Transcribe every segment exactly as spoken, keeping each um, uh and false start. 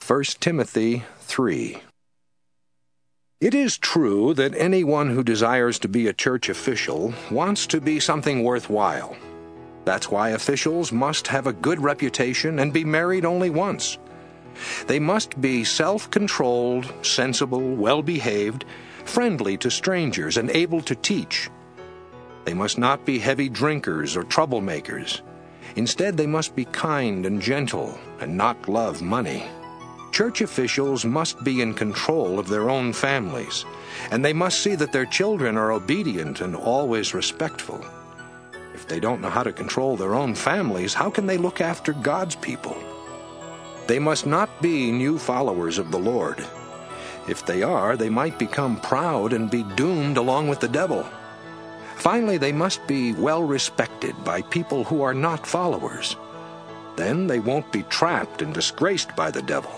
First Timothy three. It is true that anyone who desires to be a church official wants to be something worthwhile. That's why officials must have a good reputation and be married only once. They must be self-controlled, sensible, well-behaved, friendly to strangers, and able to teach. They must not be heavy drinkers or troublemakers. Instead, they must be kind and gentle and not love money. Church officials must be in control of their own families, and they must see that their children are obedient and always respectful. If they don't know how to control their own families, how can they look after God's people? They must not be new followers of the Lord. If they are, they might become proud and be doomed along with the devil. Finally, they must be well respected by people who are not followers. Then they won't be trapped and disgraced by the devil.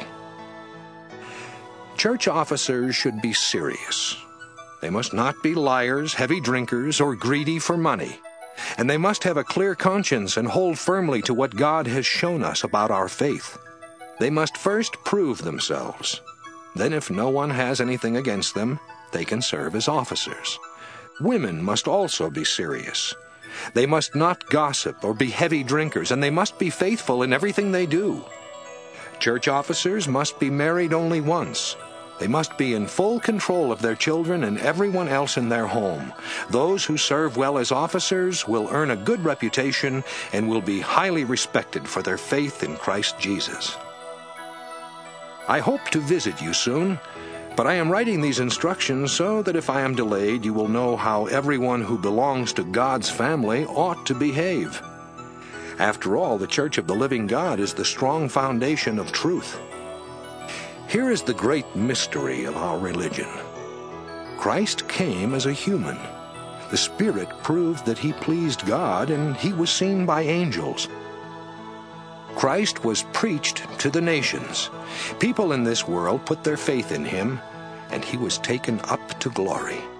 Church officers should be serious. They must not be liars, heavy drinkers, or greedy for money. And they must have a clear conscience and hold firmly to what God has shown us about our faith. They must first prove themselves. Then, if no one has anything against them, they can serve as officers. Women must also be serious. They must not gossip or be heavy drinkers, and they must be faithful in everything they do. Church officers must be married only once. They must be in full control of their children and everyone else in their home. Those who serve well as officers will earn a good reputation and will be highly respected for their faith in Christ Jesus. I hope to visit you soon, but I am writing these instructions so that if I am delayed, you will know how everyone who belongs to God's family ought to behave. After all, the Church of the Living God is the strong foundation of truth. Here is the great mystery of our religion. Christ came as a human. The Spirit proved that he pleased God, and he was seen by angels. Christ was preached to the nations. People in this world put their faith in him, and he was taken up to glory.